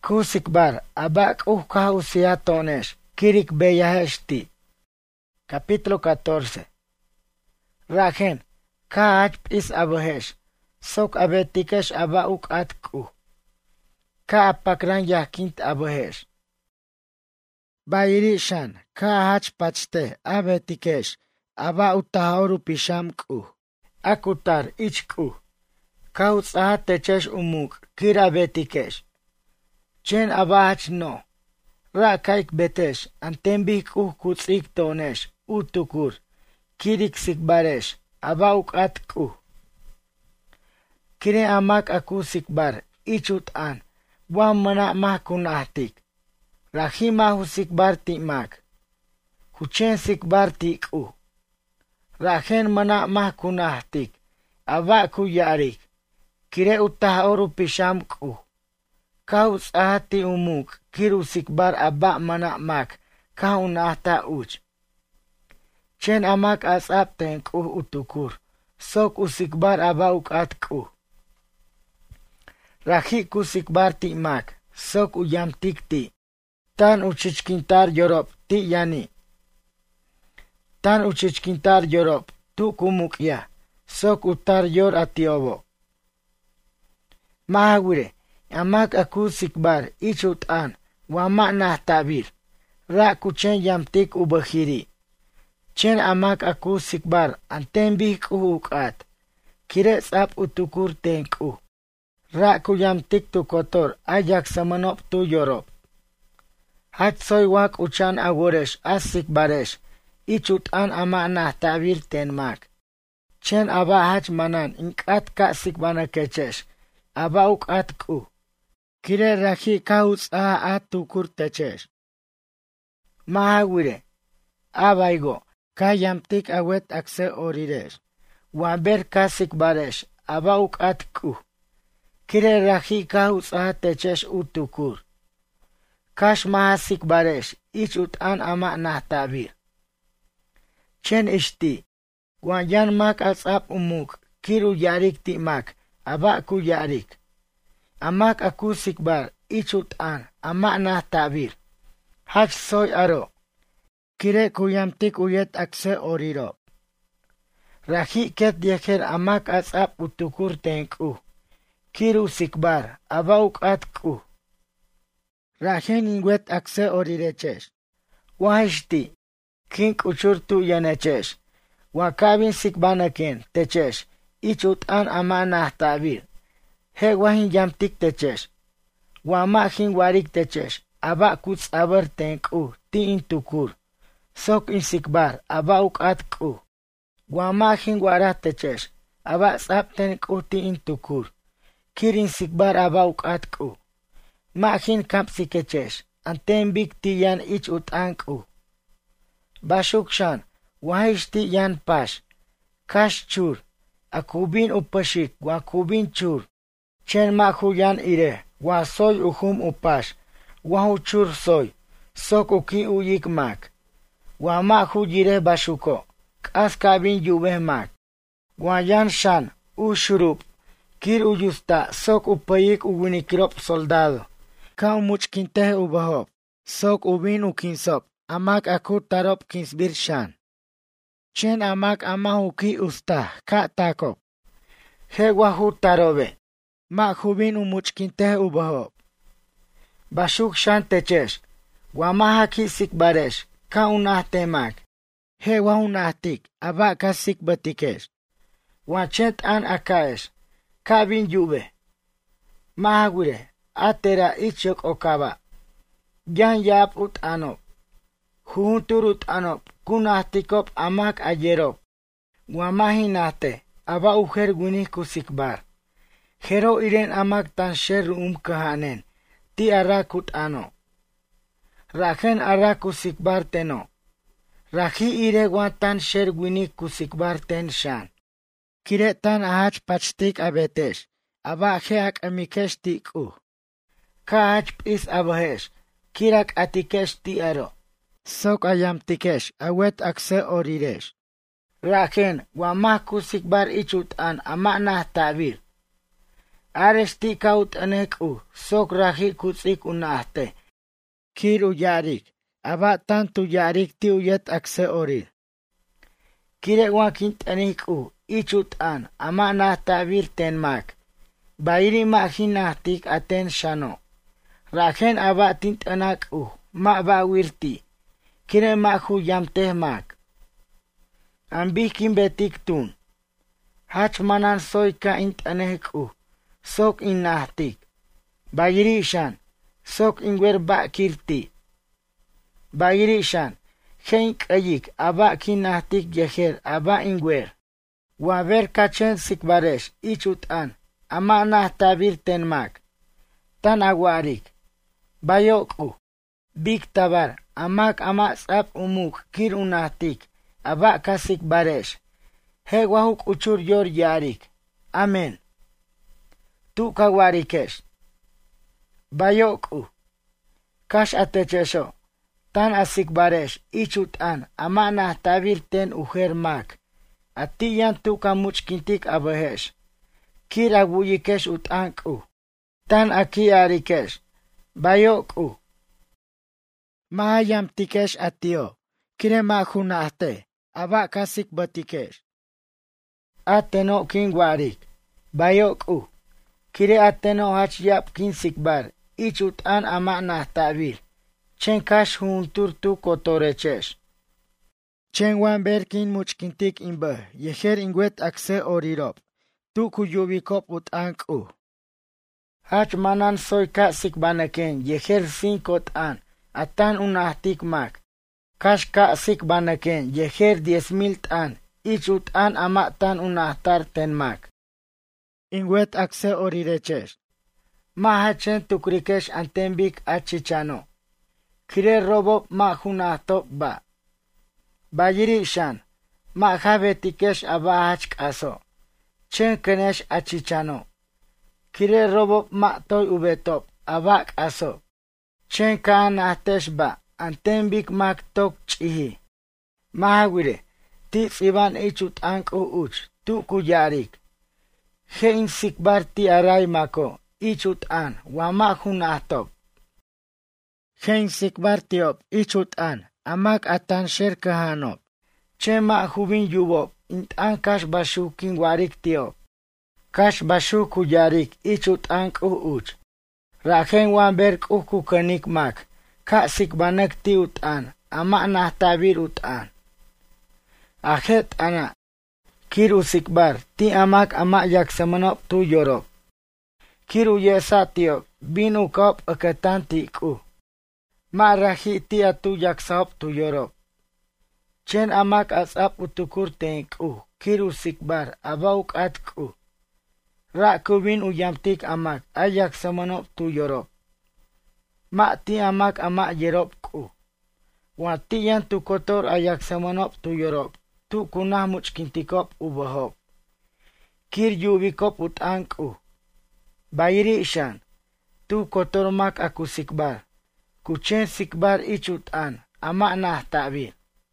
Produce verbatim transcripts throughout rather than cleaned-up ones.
Kusikbar abak uhka usiatonesh kirik beyahesti. Capítulo catorce. Rajen kaach is abahesh sok abetikesh aba uk atku. Ka apakran yakint abahesh. Bayiri shan kaach pachte abetikesh aba utahoru pishamku. Akutar ichku. Kauts ahatechesh umuk kirabetikesh. Chen abach no. Ra kaik betesh antembik uh kutsik tonesh utukur. Kirik sikbaresh abauk atku. Kire amak aku sikbar ichut an. Wam mana mah kunahtik. Rahima hu sikbar timak. Huchen sikbar tiku. Rahen mana mah kunahtik. Abaku yarik. Kire utahoru pishamku. Kau sahati umuk kiru sikbar aba mana mak kau nahta uch. Chen amak asap tenku utukur sok usikbar aba ukat ku. Rahi ku sikbar ti mak sok uyam tikti tan uchichkintar yorop ti yani. Tan uchichkintar yorop tu kumukya sok utar yor atiobo. Mahawire amak aku sikbar ichut an wama nah tabir ra kuchen yamtik ubahiri. Chen amak aku sikbar antembik uhukat kire sap utukur tenku. Ra ku yamtik tu kotor ajak samanop tu yorop. Hat soy wak uchan aworesh as sikbaresh ichut an ama nah tabir tenmak. Chen aba hach manan inkat ka sikbana kechesh aba ukat ku. Kire rahi kauts a atukur techesh. Mahawire. Abaigo. Kayamtik awet akse oriresh. Waber kasik baresh. Abauk atku. Kire rahi kauts a techesh utukur. Kash mahasik baresh. Ich ut an ama nahtabir. Chen ishti. Wajan mak asap umuk. Kiru yarik ti mak. Abaku yarik. Amak aku sikbar ichut an ama nah tabir. Hach soy aro. Kire kuyamtik uyet akse oriro. Rahi ket yeker amak asap utukur tenku. Kiru sikbar abauk atku. Rahen inwet akse orirechesh. Wahishti. Kink uchurtu yanechesh. Wakabin sikbanaken techesh. Ichut an ama nah tabir. He wahin yamtik techesh. Wamahin warik techesh. Aba kuts aber tenku ti intukur. Sok insikbar aba ukat ku. Wamahin warat techesh. Aba sap tenku ti intukur. Kirin sikbar aba ukat ku. Mahin kapsikechesh. Antembik ti yan ich utanku. Bashukshan. Wahish ti yan pash. Kash chur. Akubin upashik. Wakubin chur. Chen mahuyan ire, wa soy uhum upash, wa uchur soy, sok uki uyik mak. Wa mahu jire bashuko, kas kabin yubeh mak. Wa yan shan, ushurup, kir uyusta, sok upayik uwinikrop soldado. Ka umuchkinteh ubahop, sok ubin ukinsop, amak akut tarop kinsbir shan. Chen amak amahu ki usta, ka takop. He wahu tarobe. Mahubin umuchkinteh ubahop. Bashuk shan techesh. Wamaha ki sikbaresh. Ka unah temak. He wa unahtik. Aba ka sikbatikesh. Wachet an akaesh. Ka bin yube. Mahagure. Atera ichok okaba. Yan yap ut anop. Huntur ut anop. Kunahtikop amak ayerop. Wamahinate. Aba uher gunih kusikbar. Hero iren amak tan sher um kahanen, ti arakut ano. Rahen araku sikbar teno. Rahi ire tan sher winik kusikbar ten shan. Kire tan ahach pachtik abetesh, aba heak amikesh tiku. Kaach pis abahesh, kirak atikesh ti aro. Sok ayam tikesh, awet akse oriresh. Rahen wamah kusikbar ichut an ama nah tabir. Aresti kaut aneku, sok rahi kutsik unahte. Kiru yarik, aba tantu yarik ti uyet akse oril. Kire wakint aniku, ichut an, ama nahtavir tenmak. Bairi mahinahtik aten shano. Rajen aba tint anaku, ma ba wirti. Kire mahu yamteh mak. Ambikin betik tun. Hach manan soy ka int aneku. Sok inahtik. Bayirishan. Sok ingwer ba kirti. Bayirishan. Hein kayik aba kinahtik yeher aba ingwer. Waver kachen sikbaresh ichut an. Ama nahtavir tenmak. Tan awarik. Bayoku. Big tabar. Amak ama sap umuk kir unahtik. Aba kasik baresh. He wahuk uchur yor yarik. Amen. Tu kawarikesh. Bayoku. Kash atechesho. Tan asik baresh. Ichut an. Ama nahtavir ten uher mak. Atiyan tu kamuchkintik abahesh. Kir aguyikesh utanku. Tan aki arikesh. Bayoku. Mahayam tikesh atio. Kire mahunahte. Aba kasik batikesh. Ateno kin warik. Bayoku. Kire ateno hach yap kin sikbar. Ichut an ama nahtavir. Chen kash huntur tu kotorechesh. Chen wan berkin muchkintik imba. Yeher ingwet akse orirop. Tu kuyubikop utanku. Hach manan soy ka sikbanaken. Yeher sinkot an. Atan unahtik mak. Kash ka sikbanaken. Yeher diez mil tan. Ichut an ama tan unahtar ten mak. Ingwet akse orirechesh. Mahachen tukrikesh antembik achichano. Kire robop mahunahtop ba. Bayirishan. Mahabetikesh aba hach kaso. Chen kenesh achichano. Kire robop matoy ubetop. Aba kaso. Chen kaan ahtesh ba. Antembik mak tok chihi. Mahawire. Tis iban ichut anku uch. Tu kuyarik. Hein sikbar ti aray mako. Ichut an. Wama hunahtop. Hein sikbar tiop. Ichut an. Amak atan sher kahanop. Chema hubin yubop. Int an kash bashu kin warik tiop. Kash bashu kuyarik. Ichut anku uch. Rajen wan berk uku kanik mak. Ka sikbanek ti ut an. Ama nahtavir ut an. Ahet ana. Kiru sikbar. Ti amak ama yaksamanop tu yorop. Kiru yesa tiop. Binu kop akatan tiku. Ma rahi ti atu yaksap tu yorop. Chen amak asap utukur tenku. Kiru sikbar. Abauk atku. Ra kubin uyamtik amak. Ayak samanop tu yorop. Ma ti amak ama yerop ku. Watiyan tu kotor ayak samanop tu yorop. Tu kunah muchkintikop ubahop. Kir yubikop utanku. Bayri ishan. Tu kotor mak aku sikbar. Kuchen sikbar ichut an. Ama nahtavir.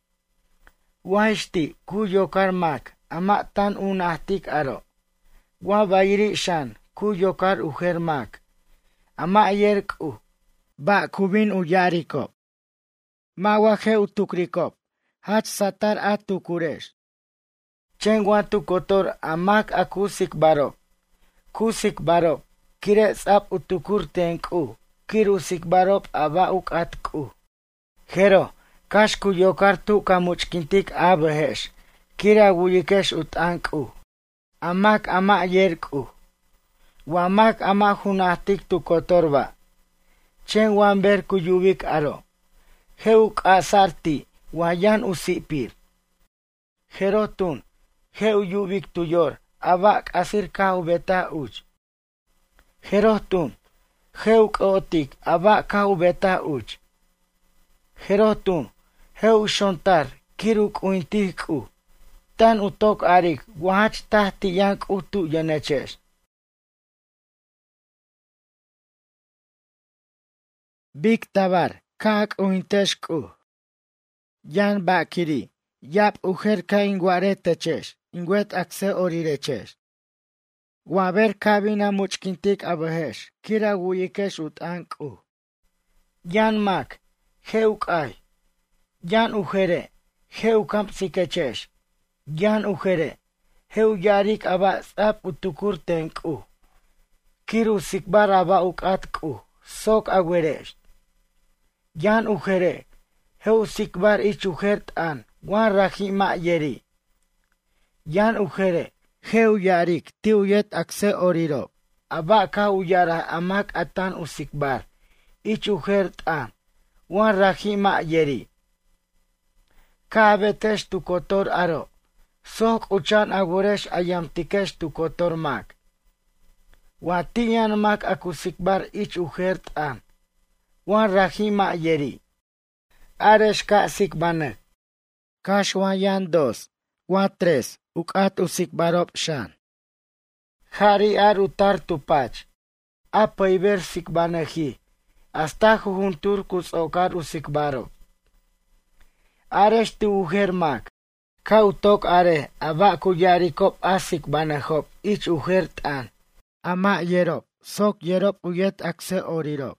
Wahishti ku yokar mak. Ama tan unahtik aro. Wa bayri ishan. Ku yokar uher mak. Ama yerku. Ba kubin uyarikop. Ma waje utukrikop. Hach satar atukuresh. Chen tu kotor amak aku sikbarop. Ku sikbarop. Kire sap utukur tenku. Kiru sikbarop aba uk atku. Hero. Kash ku yokar tu kamuchkintik abahesh. Kira wuyikesh utanku. Amak ama yerku. Wamak ama hunahtik tu kotorba. Chen wan ber ku yubik aro. Heuk asarti. Wayan usipir. Herotun. Heu yubik tuyor. Abak asir kau beta uch. Herotun. Heu otik. Abak kau beta uch. Herotun. Heu shontar. Kiruk uintiku. Tan utok arik. Wahach tahti yank utu yaneches. Big tabar. Kak uinteshku. Yan bakiri. Yap ujer ka ingware techesh. Ingwet akse orirechesh. Waber kabina muchkintik abahesh, kira wuyikesh utanku. Yan mak, heuk ay. Yan ujere, heu kamp sikechesh. Yan ujere, heu yarik aba sap utukur tenku. Kiru sikbar aba ukatku, sok agweresh. Yan ujere, heu sikbar ich ujert an, wan rahima yeri. Yan ujere, heu yarik tiuyet akse oriro. Aba ka uyara amak atan usikbar, ich ujert an, wan rahima yeri. Kaabetesh tu kotor aro, sok uchan aguresh ayamtikesh tu kotor mak. Watiyan mak akusikbar ich ujert an, wan rahima yeri. Aresh ka sikbanek. Kashwayan dos, wan tres, ukat usikbarop shan. Hari ar utar tupach, apaiber sikbanehi, hasta jujuntur kusokar usikbarop. Aresh tu ujer mak, kautok are, aba kuyarikop asik banahop, ich ujer tan. Ama yerop, sok yerop uyet akse orirop.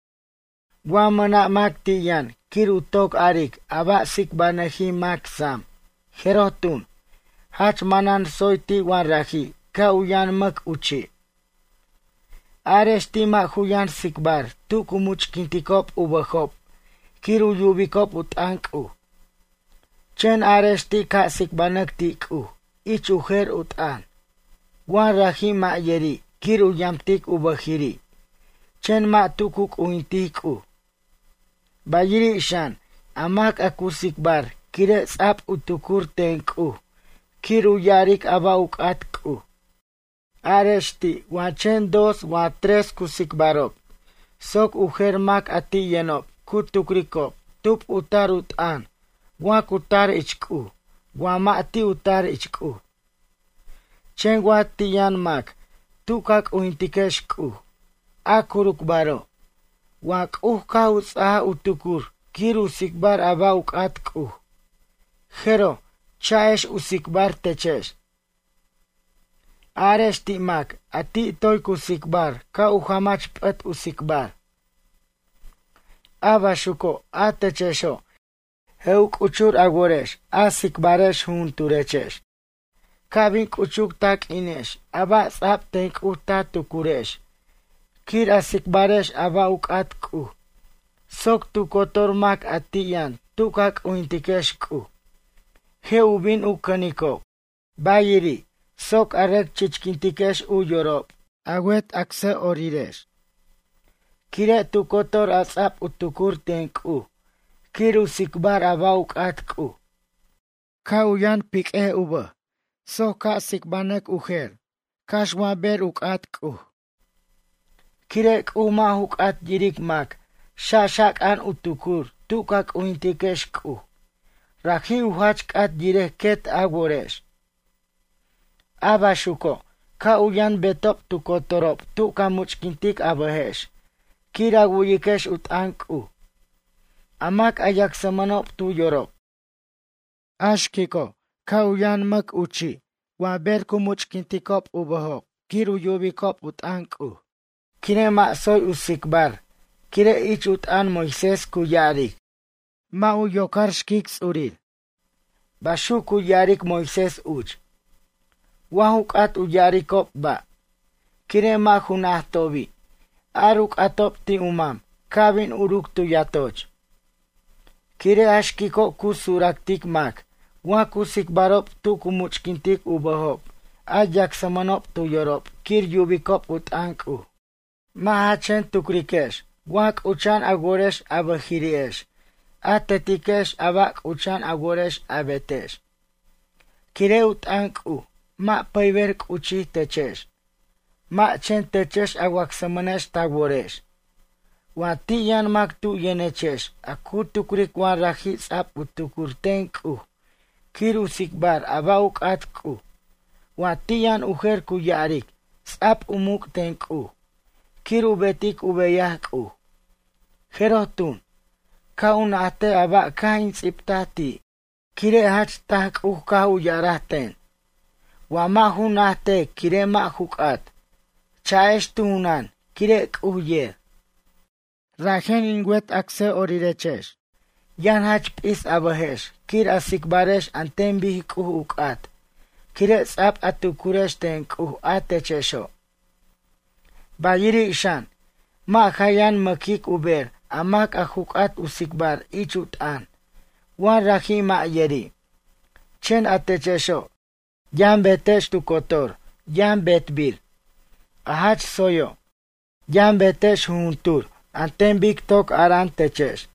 Wamana mak tiyan, kirutok arik, aba sik banahi mak sam. Herotun, hach manan soyti wan rahi, ka uyan mak uchi. Aresh tima huyan sikbar, tu kumuch kintikop ubahop, kiru yubikop utanku. Chen aresti ka sikbanak tiku, ich ujer utan. Wan rahi ma yeri, kiru yamtik ubahiri. Chen ma tukuk uintiku. Bayiri shan, amak aku sikbar, kire sap utukur tenku. Kiru yarik aba ukatku. Aresti, wan chen dos, wan tres kusikbarop. Sok ujer mak ati yenop, kutukrikop, tup utar utan. Wan kutar ichku, wan mati utar ichku. Chen wan tiyan mak, tukak uintikeshku. Akuruk baro. Wan kuh ka utsaha utukur, kiru sikbar aba ukatku. Hero, chaesh usikbar techesh. Aresh ti mak, ati toy kusikbar, ka uhamach pat usikbar. Aba shuko, atechesho. Heuk uchur agoresh, asikbaresh hunturechesh. Kabin kuchuk tak inesh, aba sap tenk uta tukuresh. Kir asikbaresh aba ukatku. Sok tu kotor mak atiyan, tukak uintikeshku. Heubin ukaniko. Bayiri, sok arek chichkintikesh uyorop. Agwet akse oriresh. Kire tu kotor asap utukur tenku. Kiru sikbar aba ukatku. Kauyan pike uba. Soka sikbanek uher. Kashwaber ukatku. Kirek uma hukat jirik mak. Shashak an utukur. Tukak uintikeshku. Rakhi uhach kat jirek ket agoresh. Abashuko. Kauyan betop tukotorop. Tuka muchkintik abahesh. Kira guyikesh utanku. Amak ayak samanop tu yorop. Ashkiko, kauyan mak uchi, waber kumuch kintikop ubahok, kiru yubikop utanku. Kire ma soy usikbar, kire ich utan Moises kuyarik. Ma uyokar shkiks urir. Bashu kuyarik Moises uch. Wahuk at uyarikop ba. Kire ma hunah tobi. Aruk atop ti umam, kabin uruk tu yatoch. Kire ashkiko kusuraktik mak, wan kusikbarop tu kumuchkintik ubahop, ajak samanop tu yorop, kir yubikop utanku. Mahachen tukrikesh, wak uchan agoresh abahiriesh, atetikesh abak uchan agoresh abetesh. Kire utanku, ma paiverk uchi techesh, ma chen techesh awak samanesh tagoresh. Watiyan mak tu yenechesh, aku tukrik wan rahi sap utukurtenku. Kiru sikbar abauk atku. Watiyan uher kuyarik, sap umuk tenku. Kiru betik ubeyahku. Herotun, kaun ate aba kain siptati. Kire hach tak uh kau yarahten. Wama hunahte kire ma hukat. Chaesh tunan kire kuye. Rajen inguet akse orirechesh. Yan hach pis abahesh. Kir asikbaresh anten bih kuh ukat. Kire tzap atukuresh ten kuh atechesho. Bayiri ishan. Ma hayan makik uber. Amak ahukat usikbar ichutan. Wan rahi ma yeri. Chen atechesho. Yan betesh tu kotor. Yan betbil. Ahach soyo. Yan betesh huntur. Anten big tok aran techesh.